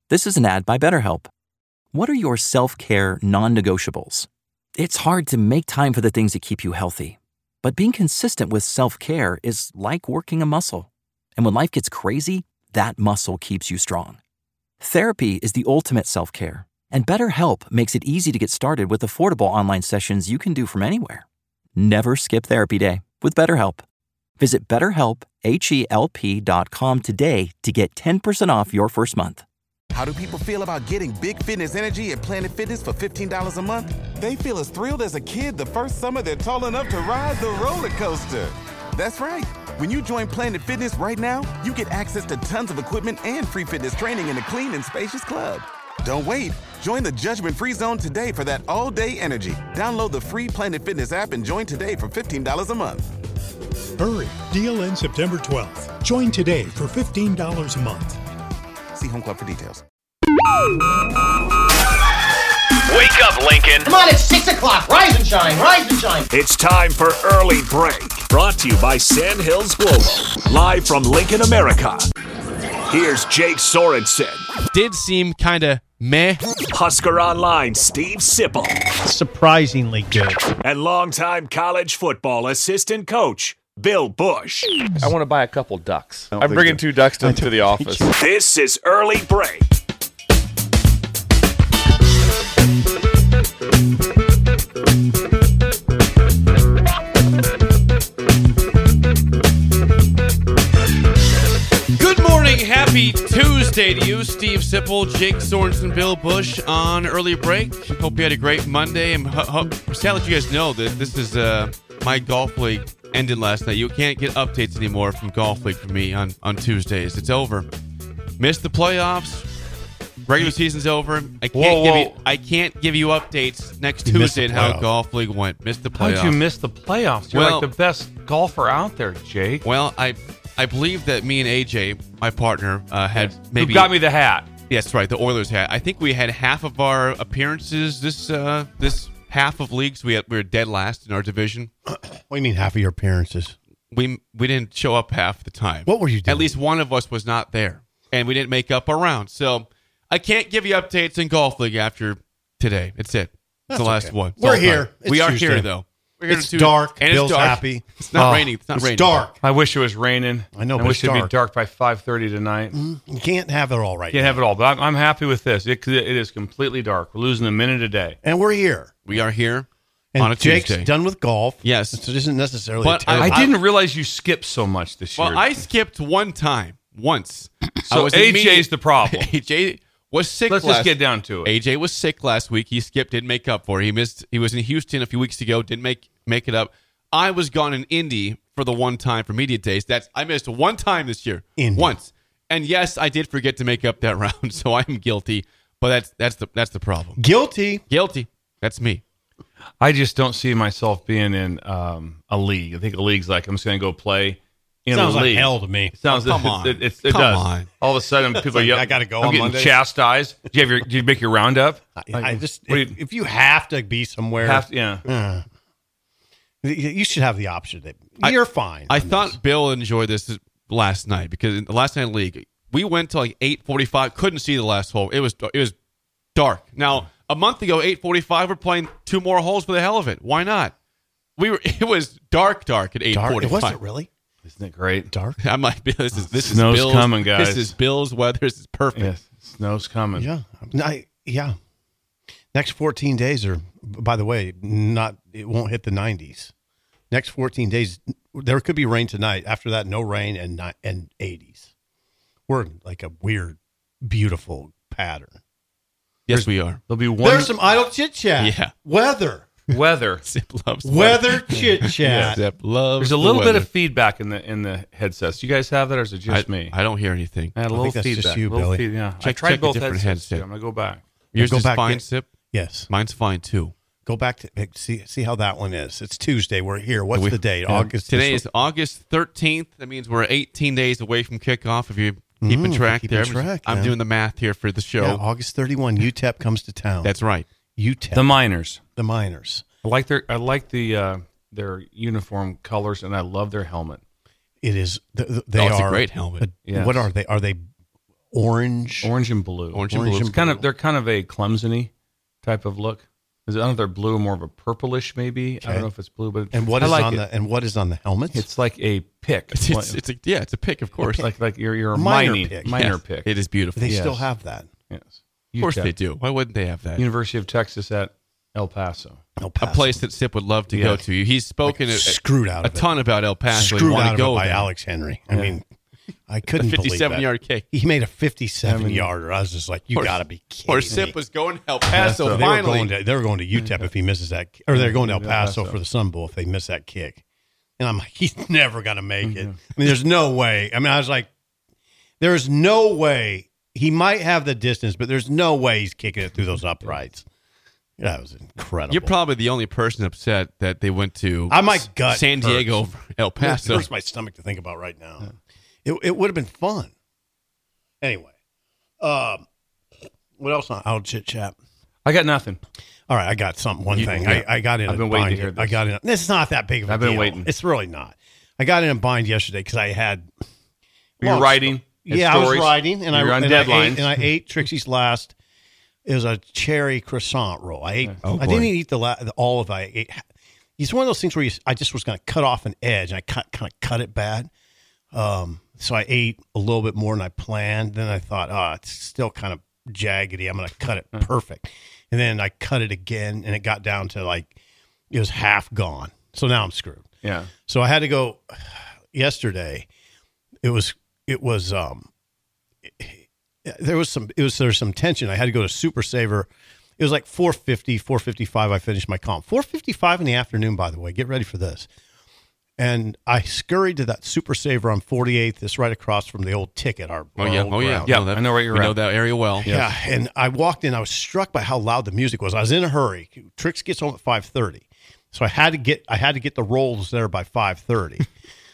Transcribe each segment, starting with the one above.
This is an ad by BetterHelp. What are your self-care non-negotiables? It's hard to make time for the things that keep you healthy. But being consistent with self-care is like working a muscle. And when life gets crazy, that muscle keeps you strong. Therapy is the ultimate self-care. And BetterHelp makes it easy to get started with affordable online sessions you can do from anywhere. Never skip therapy day with BetterHelp. Visit BetterHelp.com today to get 10% off your first month. How do people feel about getting big fitness energy at Planet Fitness for $15 a month? They feel as thrilled as a kid the first summer they're tall enough to ride the roller coaster. That's right. When you join Planet Fitness right now, you get access to tons of equipment and free fitness training in a clean and spacious club. Don't wait. Join the judgment-free zone today for that all-day energy. Download the free Planet Fitness app and join today for $15 a month. Hurry. Deal ends September 12th. Join today for $15 a month. See Home Club for details. Wake up, Lincoln. Come on, it's 6 o'clock. Rise and shine, rise and shine. It's time for Early Break. Brought to you by Sandhills Global. Live from Lincoln, America. Here's Jake Sorensen. Did seem kind of meh. Husker Online, Steve Sipple. Surprisingly good. And longtime college football assistant coach, Bill Bush. I want to buy a couple ducks. I'm bringing 2 ducks to the office. This is Early Break. Good morning, happy Tuesday to you, Steve Sipple, Jake Sorensen, Bill Bush on Early Break. Hope you had a great Monday. And sad to let you guys know that this is my golf league ended last night. You can't get updates anymore from golf league from me on Tuesdays. It's over. Missed the playoffs. Regular season's over. I can't give you updates next Tuesday on how golf league went. Missed the playoffs. How'd you miss the playoffs? You're like the best golfer out there, Jake. Well, I believe that me and AJ, my partner, had maybe... Who got me the hat? Yes, right, the Oilers hat. I think we had half of our appearances this half of leagues. We were dead last in our division. What do you mean half of your appearances? We didn't show up half the time. What were you doing? At least one of us was not there, and we didn't make up our round. So I can't give you updates in golf league after today. It's it. It's the last one. We're here. We are Tuesday. here, though. It's dark. And Bill's it's dark. happy. It's not raining. It's not raining. It's dark. I wish it was raining. I know, I but wish it's it'd be dark by 5:30 tonight. You can't have it all right Can't now. have it all, but I'm happy with this. It is completely dark. We're losing a minute a day. And we're here. We are here And on a Jake's Tuesday. done with golf. Yes. So it isn't necessarily But terrible. I didn't realize you skipped so much this year. Well, I skipped one time. Once. So AJ's the problem. AJ was sick Let's just get down to it. AJ was sick last week. He skipped, didn't make up for it. He was in Houston a few weeks ago, didn't make it up. I was gone in Indy for the one time for media days. I missed one time this year. Indy. Once. And yes, I did forget to make up that round, so I'm guilty. But that's the problem. Guilty. That's me. I just don't see myself being in a league. I think a league's like I'm just going to go play in Sounds a league. like hell to me. Sounds come on. It Come does. on. All of a sudden, people like, yell, I gotta go I'm on getting Mondays. chastised. Did you make your roundup? I just What do you- if you have to be somewhere, you should have the option. You're fine. I thought Bill enjoyed this last night because in the last night league, we went to like 8:45, couldn't see the last hole. It was dark. Now, a month ago, 8:45, we're playing 2 more holes for the hell of it. Why not? It was dark at 8:45. Dark. It wasn't really Isn't it great? dark. I'm like, this is Snow's Bill's coming, guys. This is Bill's weather. This is perfect. Yes, snow's coming. Yeah. Yeah. Next 14 days are, by the way, it won't hit the 90s. Next 14 days, there could be rain tonight. After that, no rain and 80s. We're in like a weird, beautiful pattern. Yes, we are. There'll be one There's some idle chit chat. Yeah. Weather. weather. Zip loves Weather chit chat. Zip loves There's a the little bit weather. of feedback in the headsets. You guys have that, or is it just me? I don't hear anything. I had a I little think that's feedback. just you, little Billy. yeah. I Check tried a both different headsets. headset. I'm gonna go back. Yours Go is back fine, in. Sip? Yes. Mine's fine, too. Go back to see how that one is. It's Tuesday. We're here. What's the date? Yeah. August. Today is August 13th. That means we're 18 days away from kickoff. If you're keeping track keeping there. track, I'm man. doing the math here for the show. Yeah, August 31. UTEP comes to town. That's right. UTEP. The Miners. The Miners. I like their uniform colors, and I love their helmet. It is. They It's are a great helmet. Yes. What are they? Are they orange. Orange and blue. Orange and blue. It's they're kind of a Clemson-y type of look. I don't know if they're blue, more of a purplish maybe. Okay. I don't know if it's blue, but And what is on the helmets? It's like a pick. It's a pick, of course. Like you're a Minor minor pick. minor Yes. pick. It is beautiful. They Yes. still have that. Yes. Of course UTEP. they do. Why wouldn't they have that? University of Texas at El Paso. El A Paso. place that Sip would love to go Yes. to. He's spoken Screwed out a of it. ton about El Paso. Screwed He wanted out to of go it by there. Alex Henry. I mean, I couldn't A believe that. 57-yard kick. He made a 57-yarder. I was just like, you got to be kidding Or me. Sip was going to El Paso They finally. were going to UTEP if he misses that, or they're going to El Paso for the Sun Bowl if they miss that kick. And I'm like, he's never going to make it. I mean, there's no way. I mean, I was like, there's no way. He might have the distance, but there's no way he's kicking it through those uprights. That was incredible. You're probably the only person upset that they went to my gut San Diego hurts. over El It Paso. hurts my stomach to think about right now. It would have been fun. Anyway, what else on I'll chit chat? I got nothing. All right, I got something. One thing. yeah. I got in I've a been waiting bind. to hear this. I got in. It's not that big of a I've been deal. waiting. It's really not. I got in a bind yesterday because I had. You're long writing. story. Yeah, I was stories. writing, and You're on deadlines. I ate Trixie's last. It was a cherry croissant roll. I ate. Oh, I boy. didn't eat all of it. I ate. It's one of those things where I just was going to cut off an edge, and I kind of cut it bad. So I ate a little bit more than I planned. Then I thought, it's still kind of jaggedy. I'm going to cut it perfect. And then I cut it again, and it got down to it was half gone. So now I'm screwed. Yeah. So I had to go yesterday. There's some tension. I had to go to Super Saver. It was like 4:50, 4:55. I finished my comp. 4:55 in the afternoon, by the way. Get ready for this. And I scurried to that Super Saver on 48th. It's right across from the old Ticket. Our old Yeah, that, I know where you're we at. know that area well. Yeah, and I walked in. I was struck by how loud the music was. I was in a hurry. Trix gets home at 5:30, so I had to get the rolls there by 5:30.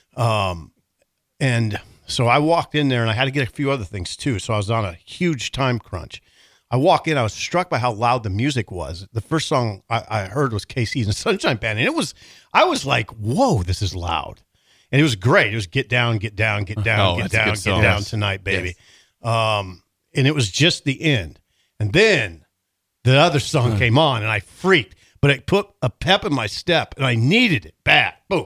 And so I walked in there, and I had to get a few other things too. So I was on a huge time crunch. I walk in. I was struck by how loud the music was. The first song I heard was KC's and Sunshine Band, and I was like, "Whoa, this is loud." And it was great. It was get down, get down, get down, get that's a down, good get song. down Yes. tonight, baby. And it was just the end. And then the other song came on, and I freaked. But it put a pep in my step, and I needed it bad. Boom.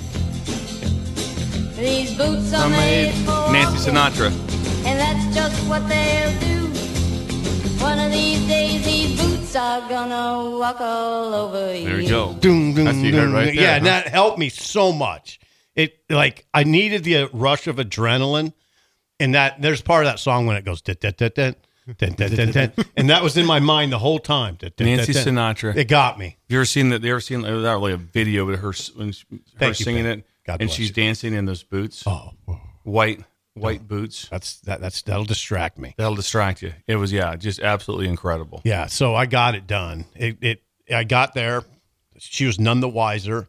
These boots are made for Nancy Sinatra. and that's just what they'll do. One of these days, these boots are gonna walk all over you. There you go. Doom, doom, That's what you heard doom. right there, Yeah, and huh? that helped me so much. It I needed the rush of adrenaline, and that there's part of that song when it goes dun, dun, dun, dun, dun, dun, dun, dun, and that was in my mind the whole time. Dun, dun, Nancy dun, dun. Sinatra. It got me. Have you ever seen that? You ever seen not really a video, but her Thank you, singing Ben. it, God and bless she's you. dancing in those boots, white boots. That'll distract me. That'll distract you. It was just absolutely incredible. Yeah, so I got it done. I got there. She was none the wiser,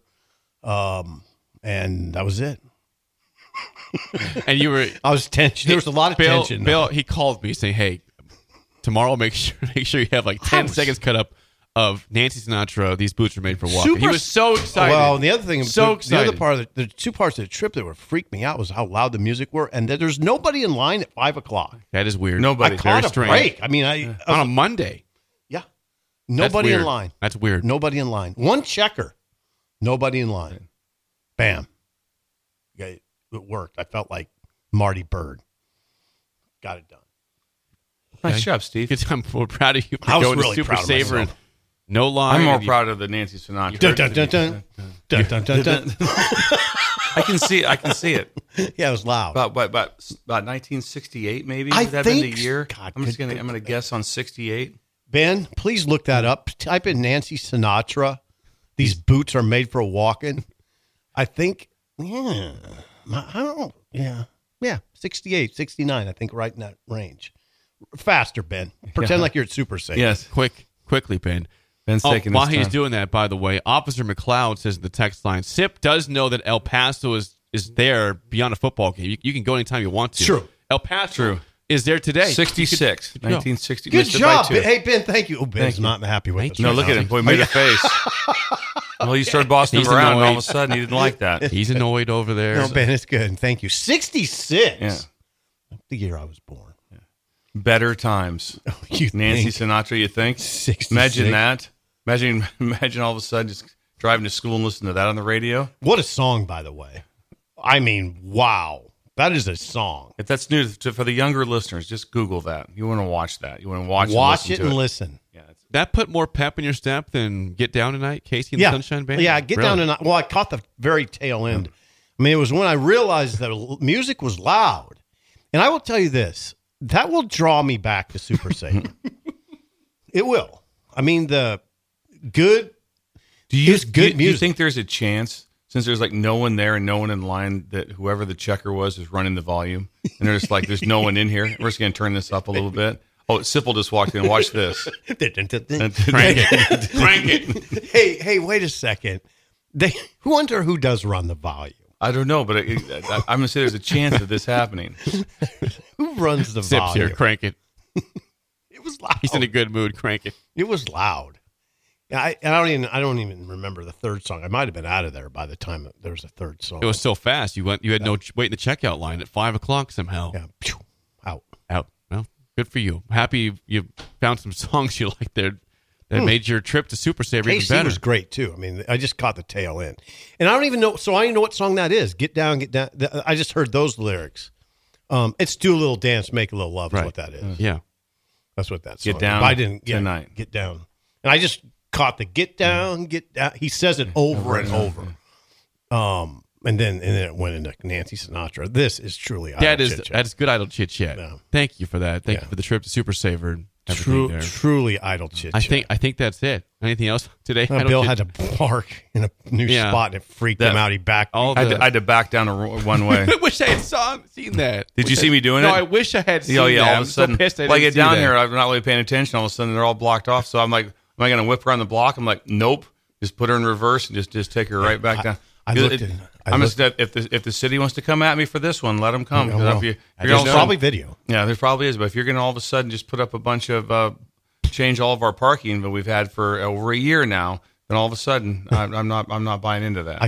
and that was it. And you were I was tension. There was a lot of tension. Bill, he called me saying, "Hey, tomorrow make sure you have like 10 seconds cut up of Nancy Sinatra. These boots are made for walking." He was so excited. Well, and the other thing, So the excited. other part of the two parts of the trip that were freaked me out was how loud the music were, and that there's nobody in line at 5:00. That is weird. Nobody. I caught Very a strange. break. I mean, I On a Monday. yeah, That's nobody in weird. line. That's weird. Nobody in line. One checker. Nobody in line. Bam. Yeah, it worked. I felt like Marty Bird. Got it done. Nice job, Steve. I'm more proud of you for I was going really to Super proud of Saver and myself. no line. I'm more and you- proud of the Nancy Sinatra. Dun, dun, dun, dun. Dun, dun, dun, dun. I can see it. Yeah, it was loud. About 1968, maybe. I Would that have been think- the year? God, I'm good- gonna guess on 68. Ben, please look that up. Type in Nancy Sinatra. These boots are made for walking. I think, I don't know. Yeah, 68, 69, I think right in that range. Faster, Ben. Pretend like you're at Super Safe. Yes. Quickly, Ben. Ben's taking his while he's time. doing that, by the way, Officer McLeod says in the text line, Sip does know that El Paso is there beyond a football game. You can go anytime you want to. True. El Paso True. is there today. 66, You could go. 1960. Good Missed it by job. 2. Ben. Hey, Ben, thank you. Oh, Ben's Thank you. not happy with us. No, right look now. at him. Boy, he made a face. Well, you started bossing him He's around, and all of annoyed. a sudden he didn't like that. He's annoyed over there. No, Ben, it's good. Thank you. 66. Yeah. The year I was born. Better times. You Nancy think? Sinatra, you think? 66. Imagine that. Imagine all of a sudden just driving to school and listening to that on the radio. What a song, by the way. I mean, wow. That is a song. If that's new for the younger listeners, just Google that. You want to watch that. You want to watch it and listen. Yeah, That put more pep in your step than Get Down Tonight, Casey and the Sunshine Band? Yeah, Get Down Tonight. Well, I caught the very tail end. I mean, it was when I realized that music was loud. And I will tell you this, that will draw me back to Super Saver. It will. I mean, the good music. Do you think there's a chance, since there's like no one there and no one in line, that whoever the checker was is running the volume? And they're just like, there's no one in here. We're just going to turn this up a little bit. Oh, Sipple just walked in. Watch this. Crank it. Crank it. Hey, wait a second. Who does run the volume? I don't know, but I'm going to say there's a chance of this happening. Who runs the Sips volume? here. Crank it. It was loud. He's in a good mood. Crank it. It was loud. I don't even remember the third song. I might have been out of there by the time there was a third song. It was so fast. You had no wait in the checkout line at 5:00 somehow. Yeah. Pew, out. Well, good for you. Happy you found some songs you like there that made your trip to Super Saver even KC better. was great too. I mean, I just caught the tail end, and I don't even know. So I don't even know what song that is. Get down, get down. I just heard those lyrics. It's do a little dance, make a little love. Is what that is. Yeah, that's what that song Get down. is. But I didn't tonight. Get down, and I just caught the get down, get down. He says it over and over. And then it went into Nancy Sinatra. This is truly that's good idle chit chat. Yeah. Thank you for that. Thank you for the trip to Super Saver. And everything there. Truly idle chit. I think that's it. Anything else today? Bill had to park in a new spot and it freaked him out. He backed. I had to back down one way. I wish I had seen that. Did you see me doing it? No, I wish I had seen that. All of a sudden, I'm so pissed I I get didn't see down that. here, I'm not really paying attention. All of a sudden, they're all blocked off. So I'm like, am I going to whip around the block? I'm like, nope. Just put her in reverse and just take her right back down. If the city wants to come at me for this one, let them come. There's probably video. Yeah, there probably is. But if you're going to all of a sudden just put up a bunch of change all of our parking that we've had for over a year now, then all of a sudden I'm not buying into that.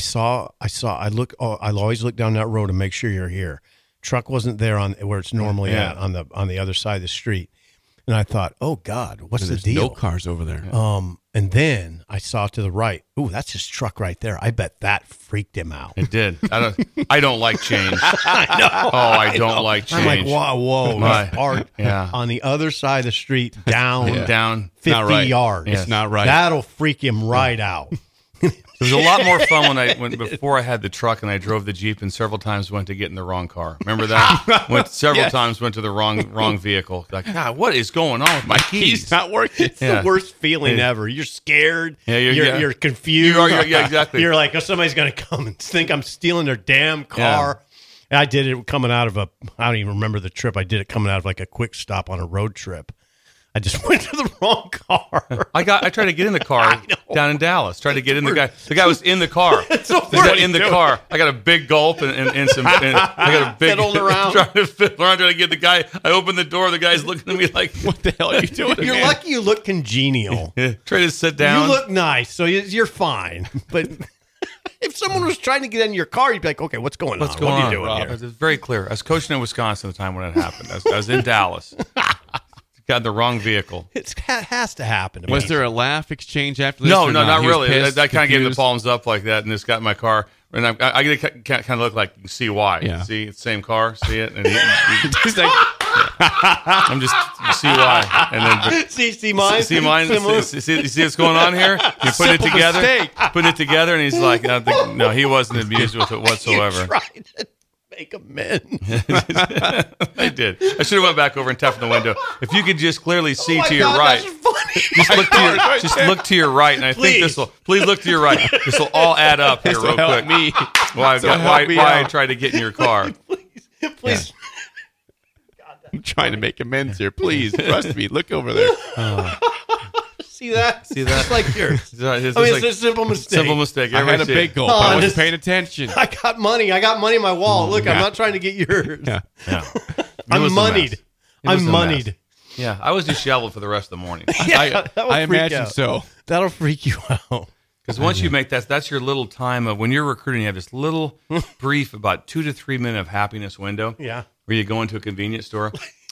I always look down that road to make sure you're here. Truck wasn't there on where it's normally at on the other side of the street. And I thought, oh God, what's the deal? No cars over there. And then I saw to the right. Ooh, that's his truck right there. I bet that freaked him out. It did. I don't like change. I know. Oh, I don't like change. I'm like, whoa, parked on the other side of the street, down 50 yards. It's not right. That'll freak him right out. It was a lot more fun before I had the truck and I drove the Jeep and several times went to get in the wrong car. Remember that? Several times went to the wrong vehicle. Like, God, what is going on with my keys? Not working. It's the worst feeling ever. You're scared. Yeah, you're confused. Yeah, exactly. You're like, oh, somebody's going to come and think I'm stealing their damn car. Yeah. And I did it coming out of I don't even remember the trip. I did it coming out of like a quick stop on a road trip. I just went to the wrong car. I tried to get in the car down in Dallas. Tried to get in the guy. The guy was in the car. In the car. I got a big gulp and some. And I got a big fiddled around. trying to get the guy. I opened the door. The guy's looking at me like, "What the hell are you doing?" You're lucky you look congenial. Try to sit down. You look nice, so you're fine. But if someone was trying to get in your car, you'd be like, "Okay, what's going on? What are you doing Rob? here?" It was very clear. I was coaching in Wisconsin at the time when it happened. I was in Dallas. Got the wrong vehicle. It has to happen. Was there a laugh exchange after this? No, or not He was really. pissed, I kind of gave the confused? palms up like that, and just got in my car, and I get to kind of look like you can see why. Yeah. See, it's the same car. See it, and He's like, I'm just you see why, and then see mine. See mine. See what's going on here? You put it together. Put it together, and he's like, no, he wasn't amused with it whatsoever. You tried to make amends. I did. I should have went back over and tapped on the window. If you could just clearly see to your God, right. that's funny. Just look to your right, and I think this will. Please look to your right. This will all add up here real quick. me. Why I tried to get in your car? Please. I'm trying to make amends here. Please trust me. Look over there. See that? It's like yours. It's It's a simple mistake. Simple mistake. I had a big gulp. I wasn't paying attention. I got money in my wallet. Look, I'm not trying to get yours. Yeah. I'm moneyed. I'm moneyed. Yeah, I was disheveled for the rest of the morning. I imagine so. That'll freak you out. Because once you make that's your little time of when you're recruiting, you have this little brief, about 2 to 3 minute of happiness window. Yeah. Where you go into a convenience store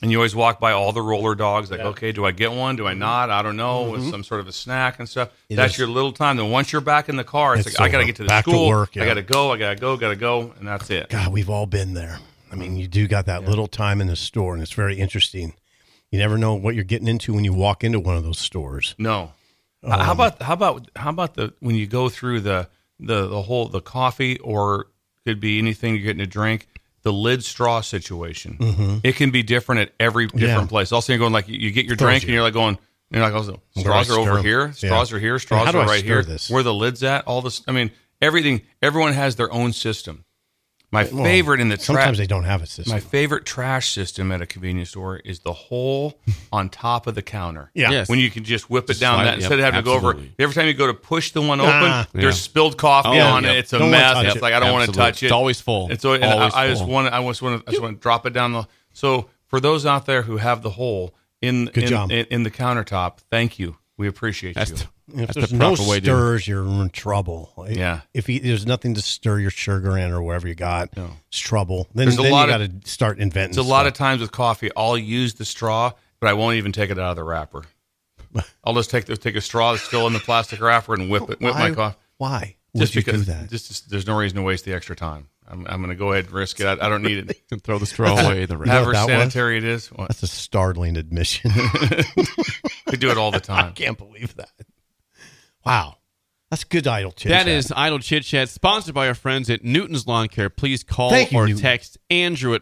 And you always walk by all the roller dogs, like, okay, do I get one? Do I not? I don't know. With some sort of a snack and stuff. That's your little time. Then once you're back in the car, it's like, I got to get to the school. To work, I got to go, and that's it. God, we've all been there. I mean, you do got that little time in the store, and it's very interesting. You never know what you're getting into when you walk into one of those stores. No. How about when you go through the coffee, or could be anything you're getting to drink, the lid straw situation. Mm-hmm. It can be different at every different place. Also, you're going like you get your drink and you're like going, also straws are over here, straws are here, straws are right here. Where the lid's at, all this. I mean, everything. Everyone has their own system. My favorite in the sometimes they don't have a system. My favorite trash system at a convenience store is the hole on top of the counter. Yeah, yes. When you can just whip it down that instead of having to go over. Every time you go to push the one open, there's spilled coffee on it. It's a mess. It's like I don't want to touch it. It's always full. It's always, I just want to drop it down the. So for those out there who have the hole in the countertop, thank you. We appreciate you. If there's no stirs, you're in trouble. Yeah. If there's nothing to stir your sugar in or whatever you got, it's trouble. Then you got to start inventing stuff. A lot of times with coffee, I'll use the straw, but I won't even take it out of the wrapper. I'll just take a straw that's still in the plastic wrapper and whip my coffee. Why? Just because there's no reason to waste the extra time. I'm going to go ahead and risk it. I don't need it. And throw the straw away. However sanitary it is. What? That's a startling admission. We do it all the time. I can't believe that. Wow. That's good Idle Chit Chat. That is Idle Chit Chat, sponsored by our friends at Newton's Lawn Care. Please call or text Andrew at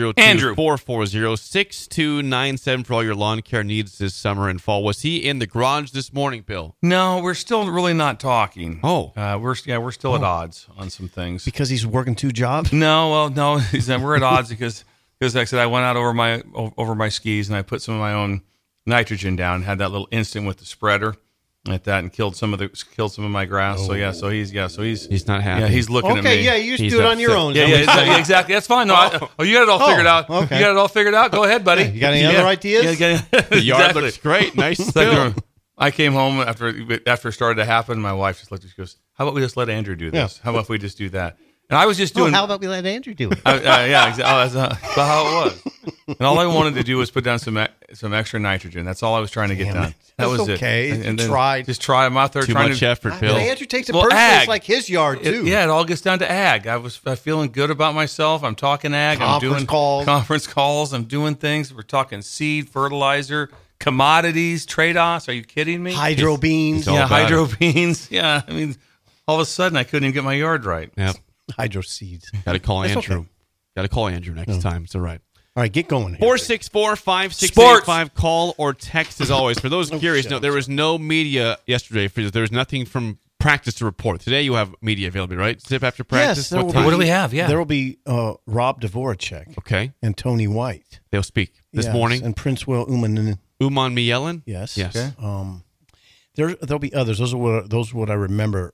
402-440-6297 for all your lawn care needs this summer and fall. Was he in the garage this morning, Bill? No, we're still really not talking. Oh. We're still at odds on some things. Because he's working two jobs? No, we're at odds because like I said, I went out over my skis and I put some of my own nitrogen down, had that little instant with the spreader at that, and killed some of my grass. Oh. So he's not happy. Yeah, he's looking at me. Okay, yeah, you used to do it on your own. Yeah, exactly. That's fine. No, you got it all figured out. Okay. You got it all figured out. Go ahead, buddy. Yeah, you got any other ideas? The yard looks great. Nice still. I came home after it started to happen. My wife just looked at me. She goes, "How about we just let Andrew do this? How about if we just do that?" And I was just doing. How about we let Andrew do it? Yeah, exactly. That's how it was. And all I wanted to do was put down some extra nitrogen. That's all I was trying to get done. That was okay. it. And then just try. I'm out there too trying much to effort, Bill. Andrew takes it personally. It's like his yard too. It all gets down to ag. I'm feeling good about myself. I'm talking ag. Conference I'm doing calls. Conference calls. I'm doing things. We're talking seed, fertilizer, commodities, trade-offs. Are you kidding me? Hydro beans. Yeah, hydro beans. Yeah, I mean, all of a sudden I couldn't even get my yard right. Yep. Hydro seeds. Got to call Andrew. Okay. Got to call Andrew next time. It's all right. All right, get going here. 464-5685. Call or text as always. For those curious, there was no media yesterday. There was nothing from practice to report. Today you have media available, right? Zip after practice? Yes. What do we have? Yeah. There will be Rob Dvoracek. Okay. And Tony White. They'll speak this morning. And Prince Will Uman Mielen? Yes. Okay. There'll be others. Those are what I remember.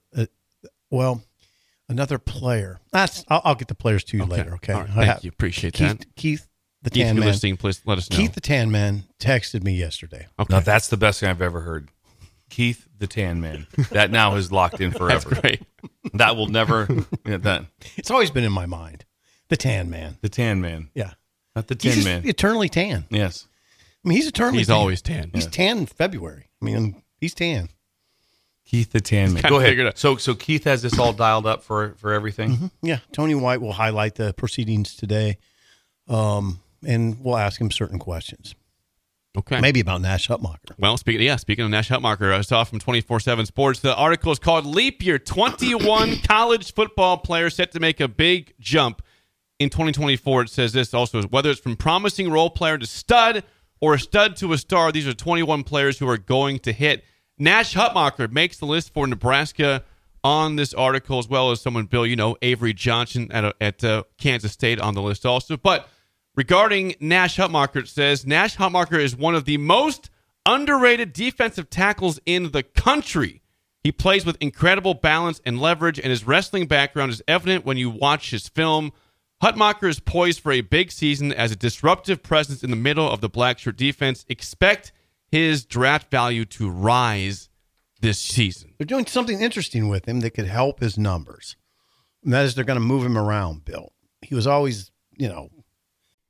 Another player. I'll get the players to you later. Okay. Right, thank you. Appreciate that. Keith the Tan Man. Listening, please let us know. Keith the Tan Man texted me yesterday. Okay. Now that's the best thing I've ever heard. Keith the Tan Man. That now is locked in forever. That's great. That will never. That. It's always been in my mind. The Tan Man. The Tan Man. Yeah. Not the Tin Man. Eternally tan. Yes. I mean, he's eternally. He's tan. always tan. He's tan in February. I mean, he's tan. Keith the Tan Man. Go ahead. So Keith has this all dialed up for everything? Mm-hmm. Yeah. Tony White will highlight the proceedings today, and we'll ask him certain questions. Okay. Maybe about Nash Hutmacher. Well, speaking of Nash Hutmacher, I saw from 24/7 Sports, the article is called Leap Year. 21 college football players set to make a big jump in 2024. It says this also, whether it's from promising role player to stud or a stud to a star, these are 21 players who are going to hit. Nash Hutmacher makes the list for Nebraska on this article, as well as someone, Bill, Avery Johnson at Kansas State on the list also. But regarding Nash Hutmacher, it says, Nash Hutmacher is one of the most underrated defensive tackles in the country. He plays with incredible balance and leverage, and his wrestling background is evident when you watch his film. Hutmacher is poised for a big season as a disruptive presence in the middle of the black shirt defense. Expect his draft value to rise this season. They're doing something interesting with him that could help his numbers. And that is they're going to move him around, Bill. He was always,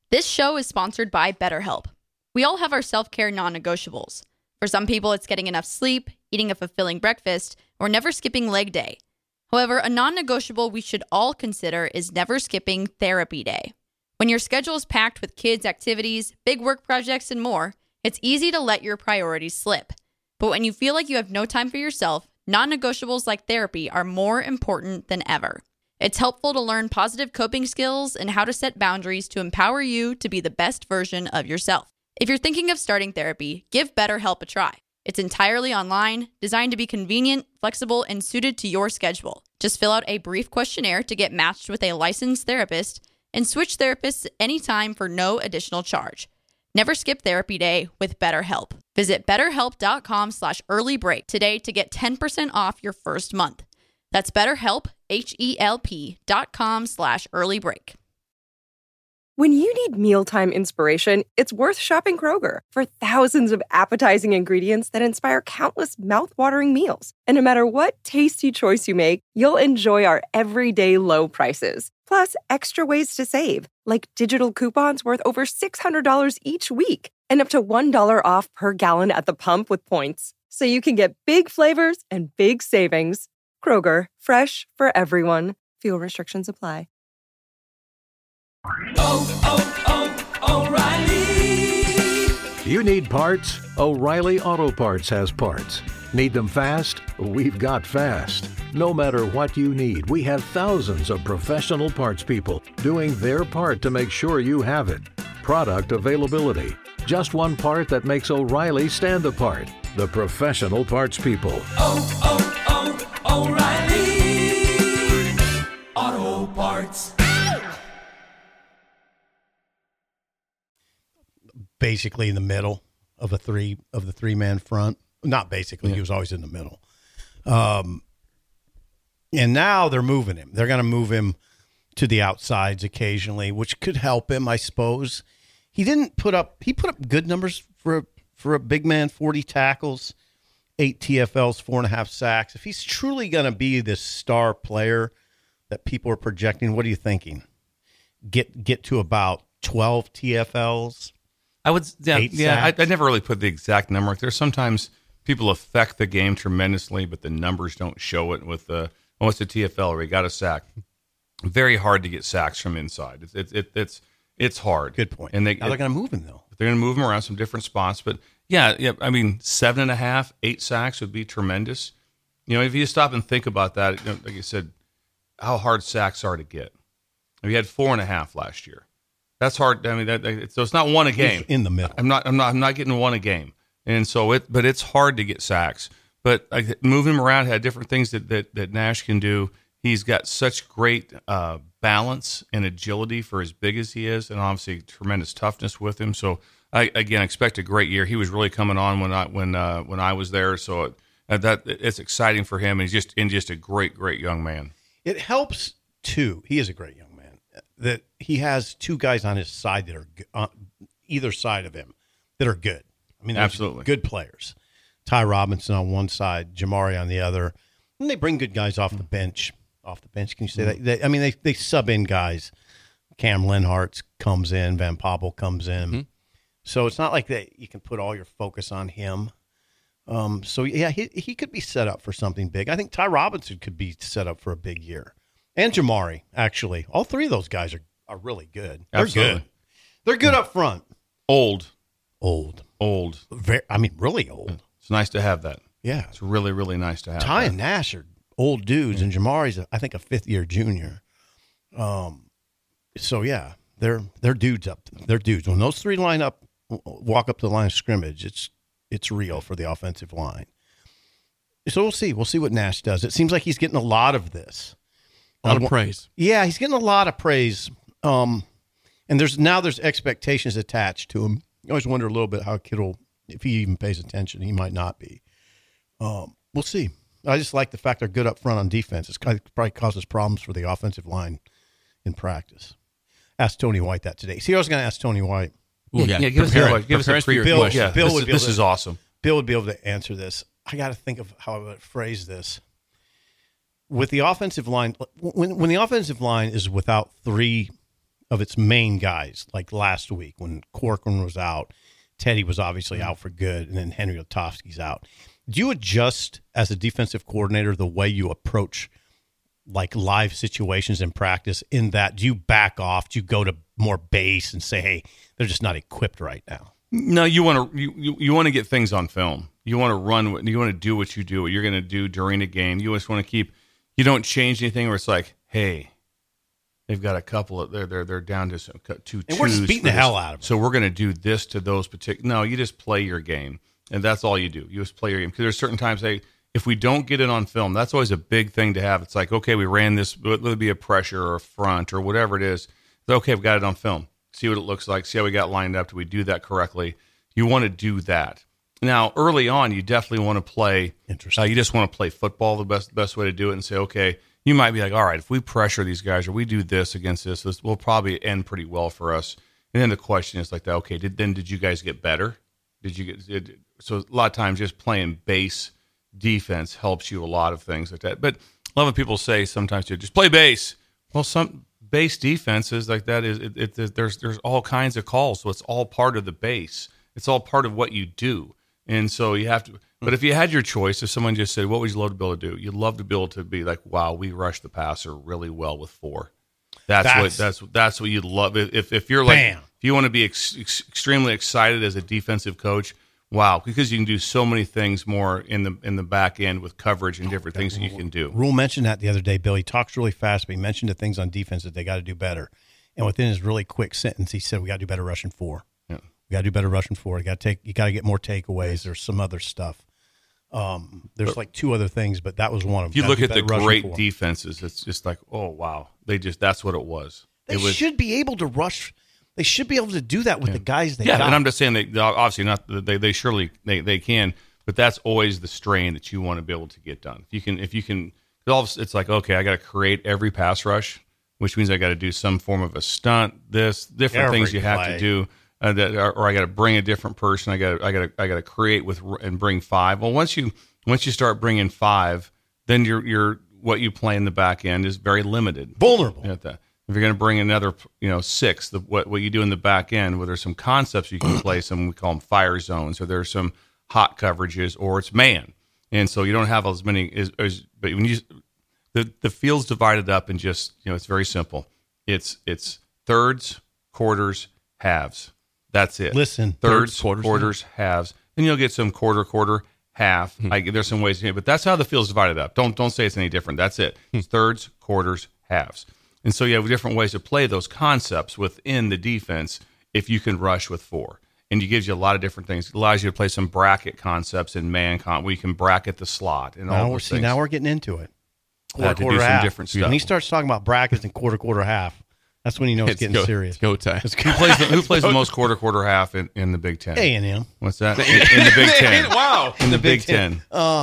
This show is sponsored by BetterHelp. We all have our self-care non-negotiables. For some people, it's getting enough sleep, eating a fulfilling breakfast, or never skipping leg day. However, a non-negotiable we should all consider is never skipping therapy day. When your schedule is packed with kids' activities, big work projects, and more, it's easy to let your priorities slip. But when you feel like you have no time for yourself, non-negotiables like therapy are more important than ever. It's helpful to learn positive coping skills and how to set boundaries to empower you to be the best version of yourself. If you're thinking of starting therapy, give BetterHelp a try. It's entirely online, designed to be convenient, flexible, and suited to your schedule. Just fill out a brief questionnaire to get matched with a licensed therapist and switch therapists anytime for no additional charge. Never skip therapy day with BetterHelp. Visit betterhelp.com/earlybreak today to get 10% off your first month. That's BetterHelp, HELP.com/earlybreak. When you need mealtime inspiration, it's worth shopping Kroger for thousands of appetizing ingredients that inspire countless mouthwatering meals. And no matter what tasty choice you make, you'll enjoy our everyday low prices. Plus, extra ways to save, like digital coupons worth over $600 each week and up to $1 off per gallon at the pump with points. So you can get big flavors and big savings. Kroger, fresh for everyone. Fuel restrictions apply. O'Reilly. You need parts? O'Reilly Auto Parts has parts. Need them fast? We've got fast. No matter what you need, we have thousands of professional parts people doing their part to make sure you have it. Product availability. Just one part that makes O'Reilly stand apart. The professional parts people. O'Reilly Auto Parts. Basically in the middle of the three-man front. Not basically, he was always in the middle. And now they're moving him. They're going to move him to the outsides occasionally, which could help him, I suppose. He put up good numbers for a big man, 40 tackles, 8 TFLs, 4.5 sacks. If he's truly going to be this star player that people are projecting, what are you thinking? Get to about 12 TFLs? I would, I never really put the exact number. There's sometimes people affect the game tremendously, but the numbers don't show it with what's the TFL where he got a sack. Very hard to get sacks from inside. It's hard. Good point. And now they're going to move him, though. They're going to move him around some different spots. But, yeah, I mean, 7.5, 8 sacks would be tremendous. You know, if you stop and think about that, you know, like you said, how hard sacks are to get. We had 4.5 last year. That's hard. I mean, so it's not one a game. He's in the middle. I'm not getting one a game. And so but it's hard to get sacks. But moving him around had different things that Nash can do. He's got such great balance and agility for as big as he is, and obviously tremendous toughness with him. So I expect a great year. He was really coming on when I was there. So it's exciting for him, and he's just a great young man. It helps too. He is a great young man. That he has 2 guys on his side that are on either side of him that are good. I mean, absolutely good players. Ty Robinson on one side, Jamari on the other. And they bring good guys off the bench. Can you say that? They sub in guys. Cam Lenhart comes in. Van Poppel comes in. Mm-hmm. So it's not like that you can put all your focus on him. He could be set up for something big. I think Ty Robinson could be set up for a big year. And Jamari, actually. All 3 of those guys are really good. They're Absolutely. good. They're good up front. Old. Really old. It's nice to have that. Yeah. It's really, really nice to have Ty that. and Nash are old dudes, and Jamari's, I think, a 5th-year junior. So, yeah, they're dudes up. They're dudes. When those 3 walk up to the line of scrimmage, it's real for the offensive line. So we'll see. We'll see what Nash does. It seems like he's getting a lot of this. A lot of praise. Yeah, he's getting a lot of praise. And there's expectations attached to him. I always wonder a little bit how Kittle, if he even pays attention, he might not be. We'll see. I just like the fact they're good up front on defense. It probably causes problems for the offensive line in practice. Ask Tony White that today. See, I was going to ask Tony White. Give us a Bill. This is awesome. Bill would be able to answer this. I got to think of how I would phrase this. With the offensive line, when the offensive line is without 3 of its main guys, like last week when Corcoran was out, Teddy was obviously out for good, and then Henry Lutovsky's out. Do you adjust as a defensive coordinator the way you approach like live situations in practice? In that, do you back off? Do you go to more base and say, "Hey, they're just not equipped right now"? No, you want to get things on film. You want to run. You want to do what you're going to do during a game. You just want to keep. You don't change anything where it's like, hey, they've got a couple of they're down to two and we're just beating the hell out of them. So we're going to do this to those particular. No, you just play your game, and that's all you do. You just play your game because there's certain times if we don't get it on film, that's always a big thing to have. It's like, okay, we ran this. Whether it be a pressure or a front or whatever it is. It's okay, we've got it on film. See what it looks like. See how we got lined up. Do we do that correctly? You want to do that. Now, early on, you definitely want to play. Interesting. You just want to play football. The best way to do it, and say, okay, you might be like, all right, if we pressure these guys or we do this against this will probably end pretty well for us. And then the question is like that. Okay, did you guys get better? So a lot of times, just playing base defense helps you a lot of things like that. But a lot of people say sometimes, just play base. Well, some base defenses like that there's all kinds of calls, so it's all part of the base. It's all part of what you do. And so you have to, but if you had your choice, if someone just said, what would you love to be able to do? You'd love to be able to be like, wow, we rushed the passer really well with 4. That's what you'd love. If you're like, bam. If you want to be extremely excited as a defensive coach, wow, because you can do so many things more in the back end with coverage and different things that you can do. Rule mentioned that the other day, Bill. He talks really fast, but he mentioned the things on defense that they got to do better. And within his really quick sentence, he said, we got to do better rushing 4. Yeah. We got to do better rushing 4. You got to get more takeaways. There's some other stuff. There's like 2 other things, but that was one of them. If you look at the great defenses, it's just like, oh wow, that's what it was. They should be able to rush. They should be able to do that with the guys they got. And I'm just saying they obviously not. They surely they can, but that's always the strain that you want to be able to get done. If you can, it's like, okay, I got to create every pass rush, which means I got to do some form of a stunt. Different things you have to do. Or I got to bring a different person. I got to create with and bring 5. Well, once you start bringing 5, then your what you play in the back end is very limited, vulnerable. At that. If you're going to bring another 6, what you do in the back end, where there's some concepts you can play, some we call them fire zones, or there's some hot coverages, or it's man, and so you don't have as many. But when the field's divided up and just it's very simple. It's thirds, quarters, halves. That's it. Listen, thirds, quarters, halves. Then you'll get some quarter, half. There's some ways to do it, but that's how the field's divided up. Don't say it's any different. That's it. It's thirds, quarters, halves. And so you have different ways to play those concepts within the defense if you can rush with 4. And it gives you a lot of different things. It allows you to play some bracket concepts in where you can bracket the slot and all those things. Now we're getting into it. Quarter, half. Some different stuff. When he starts talking about brackets and quarter, half, that's when you know it's getting serious. It's go time. Who plays the most quarter, half in the Big Ten? A&M. What's that? In the Big Ten. Wow. In the Big Ten.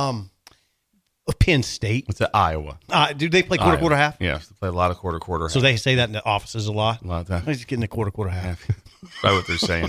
Penn State. What's that? Iowa. Do they play quarter, half? Yeah, they play a lot of quarter, half. So they say that in the offices a lot? A lot of that. I'm just getting a quarter, half. That's what they're saying.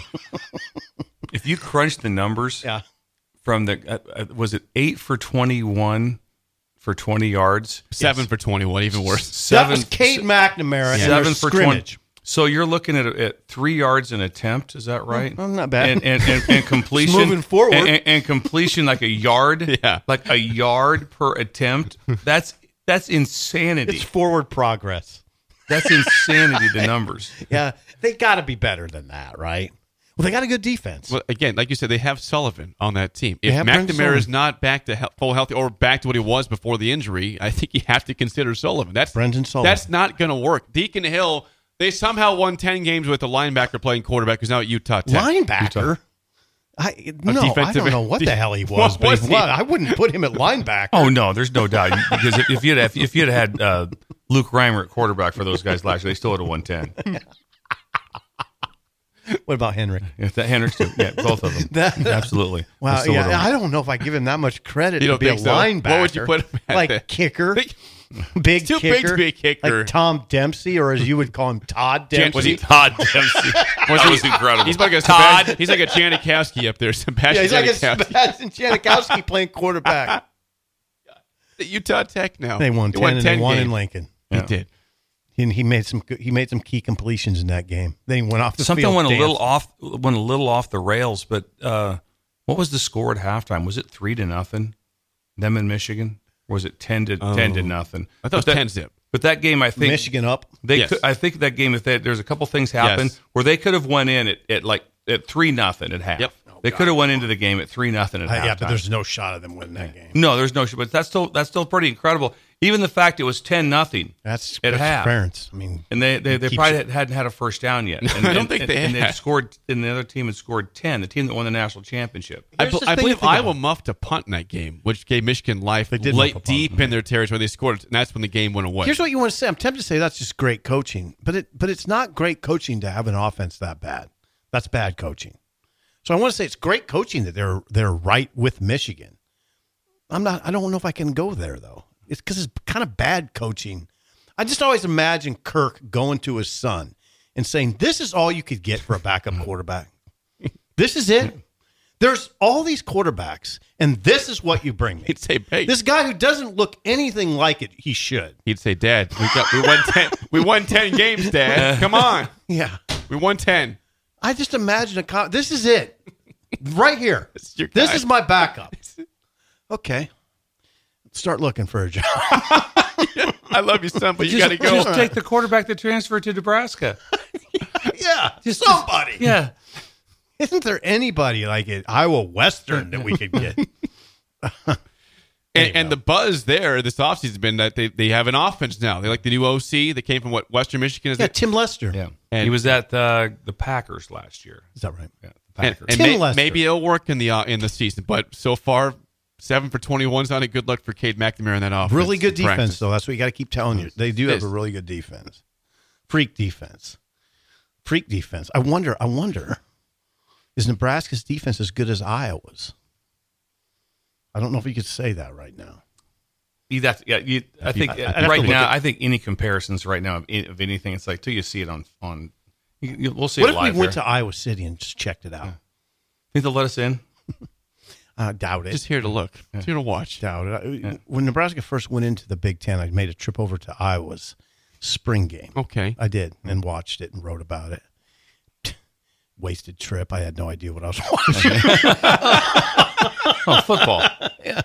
If you crunch the numbers from was it 8 for 21 for 20 yards? 7 for 21, even worse. That was Cade McNamara. 7 for 20. So you're looking at 3 yards an attempt, is that right? Not bad. And completion. Moving forward. And completion like a yard. Yeah. Like a yard per attempt. That's insanity. It's forward progress. That's insanity, the numbers. Yeah. They got to be better than that, right? Well, they got a good defense. Well, again, like you said, they have Sullivan on that team. If McNamara is not back to full healthy or back to what he was before the injury, I think you have to consider Sullivan. Brendan Sullivan. That's not going to work. Deacon Hill, they somehow won 10 games with a linebacker playing quarterback who's now at Utah Tech. Linebacker? I don't know what the hell he was, but I wouldn't put him at linebacker. Oh, no, there's no doubt. Because if you had Luke Reimer at quarterback for those guys last year, they still would have won 10. What about Henry? Yeah, Henry's too. Yeah, both of them. Absolutely. Wow. Yeah, I don't know if I give him that much credit to be a linebacker. What would you put him at? Like kicker? Big too kicker? Big to be a kicker. Like Tom Dempsey, or as you would call him, Todd Dempsey. Was he Todd Dempsey? That was incredible. He's like a Todd. He's like a Janikowski up there. Sebastian he's like a Sebastian Janikowski playing quarterback. At Utah Tech now. They won 10 and they won in Lincoln. They did. And he made some key completions in that game. Then he went off the Something field. went a little off the rails, but what was the score at halftime? Was it 3-0? Them in Michigan? Or was it 10-0? I thought it was 10-zip. But that game, I think Michigan up. I think that game, there's a couple things happen where they could have went in at 3-0 at half. Yep. They could have went into the game at 3-0 at halftime. Yeah, but there's no shot of them winning that game. No, there's no shot. But that's still pretty incredible. Even the fact it was 10-0. That's at half. Parents. I mean, and they probably hadn't had a first down yet. And, I don't think they had. And they scored. And the other team had scored 10. The team that won the national championship. I believe Iowa muffed a punt in that game, which gave Michigan life late deep in their territory. They scored, and that's when the game went away. Here's what you want to say. I'm tempted to say that's just great coaching, but it's not great coaching to have an offense that bad. That's bad coaching. So I want to say it's great coaching that they're right with Michigan. I don't know if I can go there though. It's because it's kind of bad coaching. I just always imagine Kirk going to his son and saying, "This is all you could get for a backup quarterback. This is it. There's all these quarterbacks, and this is what you bring me." He'd say, "Hey, this guy who doesn't look anything like it, he should." He'd say, "Dad, we won 10 games, Dad. Come on, yeah, we won 10." I just imagine this is it, right here. This is my backup. Okay. Start looking for a job. I love you, son, but you got to go. Just take the quarterback that transferred to Nebraska. Yeah, somebody. Yeah. Isn't there anybody like at Iowa Western that we could get? And the buzz there this offseason has been that they have an offense now. They like the new OC that came from Western Michigan. Is Tim Lester. Yeah, and he was at the Packers last year. Is that right? Yeah, the Packers. And maybe it'll work in the season, but so far 7 for 21 is not a good luck for Cade McNamara in that offense. Really good defense, though. That's what you got to keep telling you. They do have a really good defense. Freak defense. I wonder, is Nebraska's defense as good as Iowa's? I don't know if you could say that right now. I think right now, I think any comparisons right now of anything, it's like till you see it on we'll see it live. What if we went to Iowa City and just checked it out? Think they'll let us in? Doubt it. Just here to look. Just here to watch. Doubt it. Yeah. When Nebraska first went into the Big Ten, I made a trip over to Iowa's spring game. Okay. I did, and watched it and wrote about it. Wasted trip. I had no idea what I was watching. Oh, football. Yeah.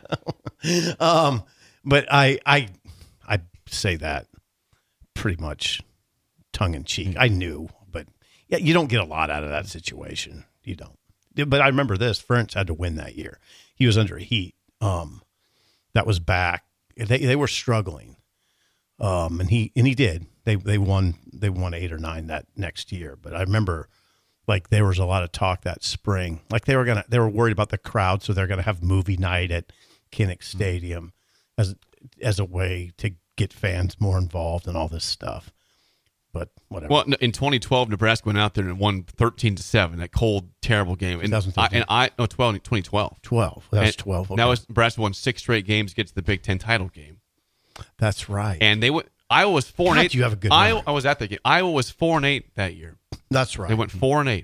But I say that pretty much tongue in cheek. I knew, but yeah, you don't get a lot out of that situation. You don't. But I remember this. Ferentz had to win that year. He was under heat. That was back. They were struggling. And he did. They won 8 or 9 that next year. But I remember like there was a lot of talk that spring. Like they were worried about the crowd, so they're gonna have movie night at Kinnick Stadium as a way to get fans more involved and all this stuff. But whatever. Well, in 2012, Nebraska went out there and won 13-7. That cold, terrible game. 2013. 2012. 12. That was 12. Okay. That was Nebraska won 6 straight games to get to the Big Ten title game. That's right. And they went. Iowa was 4-8. You have a good. I was at the game. Iowa was 4-8 that year. That's right. They went 4-8.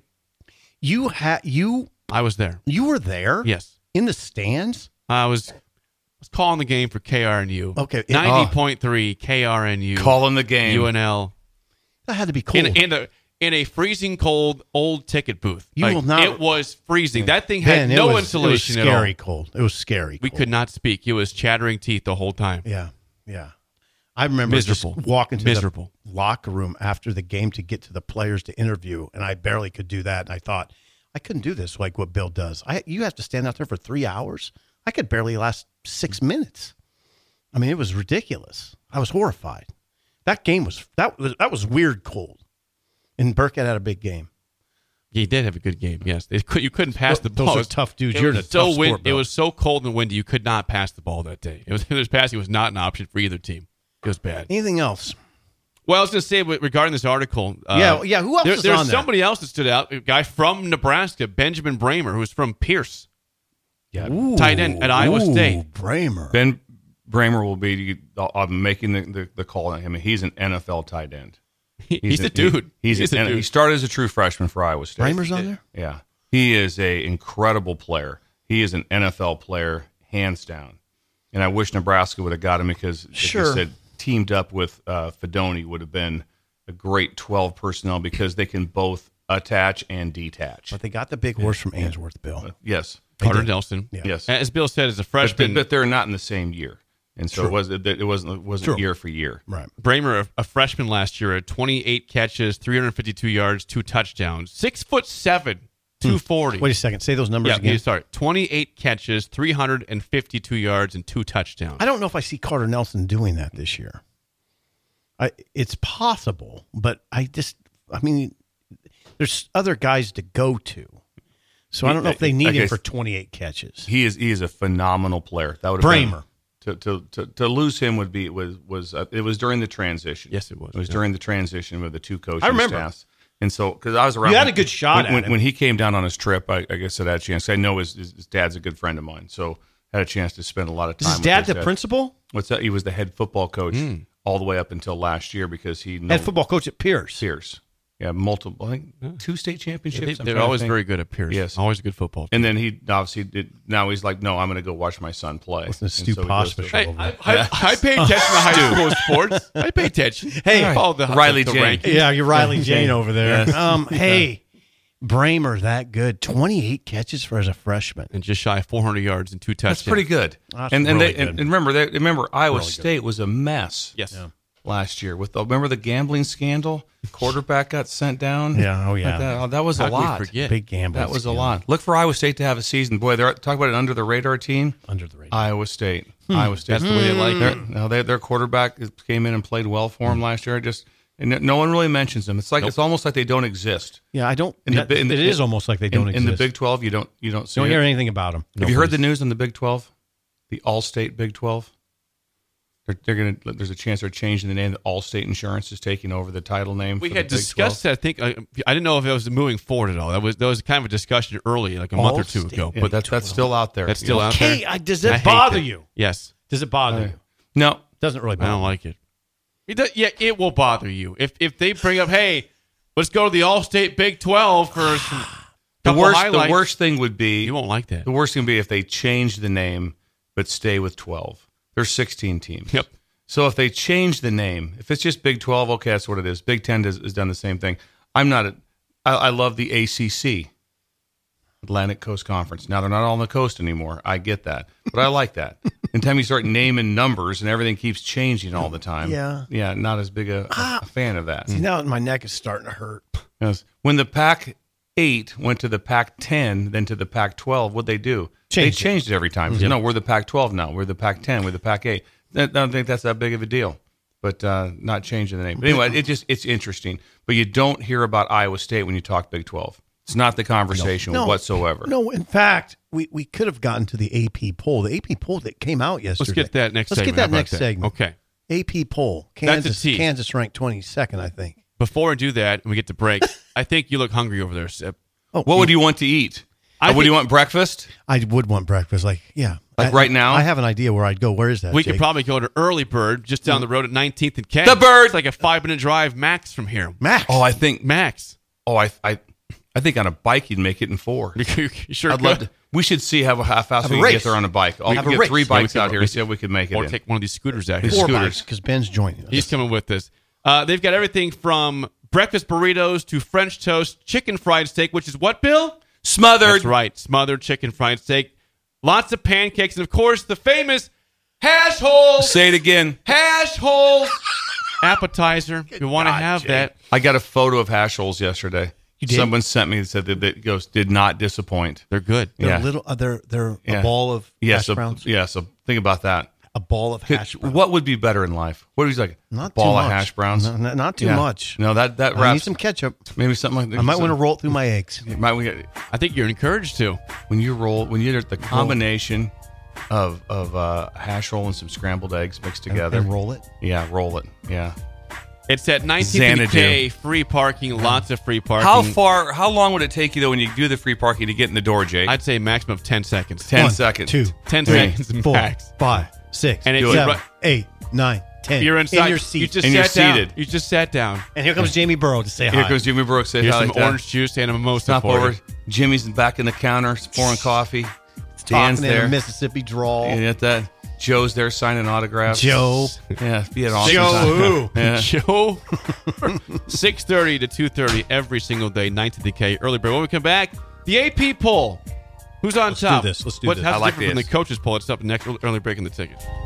I was there. You were there. Yes. In the stands. I was calling the game for KRNU. Okay. 90.3 KRNU. Calling the game. UNL. That had to be cold. In a freezing cold old ticket booth. Will not. It was freezing. That thing had no insulation at all. It was scary cold. It was scary cold. We could not speak. It was chattering teeth the whole time. Yeah. Yeah. I remember just walking to the locker room after the game to get to the players to interview, and I barely could do that. And I thought, I couldn't do this like what Bill does. You have to stand out there for 3 hours. I could barely last 6 minutes. I mean, it was ridiculous. I was horrified. That game was weird cold. And Burkhead had a big game. He did have a good game, yes. You couldn't pass the ball. Those are tough dudes. You're in a tough sport, It was so cold and windy, you could not pass the ball that day. Passing was not an option for either team. It was bad. Anything else? Well, I was going to say regarding this article. Who else is on there? There's somebody else that stood out. A guy from Nebraska, Benjamin Bramer, who's from Pierce. Yeah, tight end at Iowa State. Bramer. Ben Bramer will be making the call on him. He's an NFL tight end. He's a dude. He's a dude. He started as a true freshman for Iowa State. Bramer's on there? Yeah. He is an incredible player. He is an NFL player, hands down. And I wish Nebraska would have got him because they said, teamed up with Fedoni would have been a great 12 personnel because they can both attach and detach. But they got the big horse from Ainsworth, Bill. Yes. Carter Nelson. Yeah. Yes. As Bill said, as a freshman. But they're not in the same year. And so it wasn't year for year. Right. Bramer, a freshman last year, had 28 catches, 352 yards, 2 touchdowns. 6'7", 240. Wait a second. Say those numbers again. Sorry. 28 catches, 352 yards, and 2 touchdowns. I don't know if I see Carter Nelson doing that this year. It's possible, but there's other guys to go to. So I don't know if they need him for 28 catches. He is a phenomenal player. That would have Bramer. To lose him would be was it was during the transition. Yes, it was. It was during the transition with the two coaching I remember. staffs. And so, because I was around, you had a good shot at him. When he came down on his trip. I guess I had a chance. I know his dad's a good friend of mine, so I had a chance to spend a lot of time. Is his dad the principal? What's that? He was the head football coach all the way up until last year because head football coach at Pierce. Yeah, multiple. I think 2 state championships. They're always very good at Pierce. Yes, always a good football team. And then he obviously did. Now he's like, no, I'm going to go watch my son play. Listen to Stu Pospish over there. I pay attention to high school sports. I pay attention. Hey, I follow the Riley the Jane. rankings. Yeah, you're Riley Jane over there. Yes. Hey, Bramer, that good. 28 catches for as a freshman. And just shy of 400 yards and 2 touchdowns. That's pretty good. That's and really and good. remember Iowa Really State was a mess. Yes. Yeah. Last year remember the gambling scandal? Quarterback got sent down. Yeah, oh yeah. Like that was How a could we lot. forget? Big gambling. That was scandal. a lot. Look for Iowa State to have a season. Boy, they're talk about an under the radar team. Under the radar. Iowa State. Iowa State. That's the way they like it. Their quarterback came in and played well for them last year. And no one really mentions them. It's like it's almost like they don't exist. Yeah, I don't. It is almost like they don't exist. In the Big 12, you don't see. Don't hear anything about them. Have you heard the news on the Big 12? The All-State Big 12. There's a chance they're changing the name. The All-State Insurance is taking over the title name. We for had the Big discussed 12. that. I think I didn't know if it was moving forward at all. That was kind of a discussion early, like a month or two ago. Yeah, But that's still out there. That's still out there. Hey, does it bother you? Yes. Does it bother you? No, doesn't really I bother don't me. like it. It will bother you if they bring up, hey, let's go to the All-State Big 12 for some the highlights. worst thing would be You won't like that. The worst thing would be if they change the name but stay with 12. There's 16 teams. Yep. So if they change the name, if it's just Big 12, okay, that's what it is. Big 10 has done the same thing. I love the ACC, Atlantic Coast Conference. Now they're not all on the coast anymore. I get that, but I like that. Anytime you start naming numbers and everything keeps changing all the time, yeah, not as big a fan of that. See, now my neck is starting to hurt. Yes. When the Pac-8 went to the Pac-10, then to the Pac-12, what'd they do? They changed it every time. Yep. No, we're the Pac-12 now. We're the Pac-10. We're the Pac-8. I don't think that's that big of a deal, but not changing the name. But anyway, it's interesting. But you don't hear about Iowa State when you talk Big 12. It's not the conversation whatsoever. No, in fact, we could have gotten to the AP poll. The AP poll that came out yesterday. Let's get that next Let's segment. get that How about next that? segment. Okay. AP poll. That's a tease. Kansas ranked 22nd, I think. Before I do that, and we get to break, I think you look hungry over there, Sip. Oh, what would you want to eat? Would you want breakfast? I would want breakfast. Right now? I have an idea where I'd go. Where is that? We Jake? could probably go to Early Bird, just down the road at 19th and Kent. The Bird! It's like a 5-minute drive max from here. Max. Oh, I think Max. Oh, I think on a bike you'd make it in 4. You sure I'd love to. We should see how fast we can get there on a bike. We can get 3 bikes out here. See if we can make it. Or in. take one of these scooters out here. 4 bikes, because Ben's joining us. He's coming with us. They've got everything from breakfast burritos to French toast, chicken fried steak, which is what, Bill? Smothered. That's right. Smothered chicken fried steak. Lots of pancakes. And, of course, the famous hash holes. Say it again. Hash holes. Appetizer. You want to have Jake. that. I got a photo of hash holes yesterday. You did? Someone sent me and said that did not disappoint. They're good. They're little. They're a ball of hash browns. So think about that. A ball of hash browns. What would be better in life? What is like Not a ball too of much. hash browns? No, not too much. No, that I need wraps. some ketchup. Maybe something like that. I might want to roll it through my eggs. I think you're encouraged to. When you the combination of hash roll and some scrambled eggs mixed together. And roll it? Yeah, roll it. Yeah. It's at 19th K, free parking, lots of free parking. How long would it take you, though, when you do the free parking to get in the door, Jake? I'd say maximum of 10 seconds. 10 1, seconds. 2, 10 3, seconds 4, max. 5, 6, And if 7, 8, 9, 10. You're inside. In your seat. You just And sat you're down. seated. You just sat down. And here comes Jamie Burrow to say hi. Here comes Jimmy Brooks. Say Here's hi some like that. orange juice and a mimosa Stop for over. you. Jimmy's back in the counter pouring coffee. Talking Dan's in there. a Mississippi drawl. You get that? Joe's there signing autographs. Joe. Yeah, be an awesome Joe. time. Yeah. Joe. 6:30 to 2:30 every single day, 9 to DK. Early break. When we come back, the AP poll. Who's on top? Let's do this. How's I like different from the this. coaches poll? It's up next. Early break in the ticket.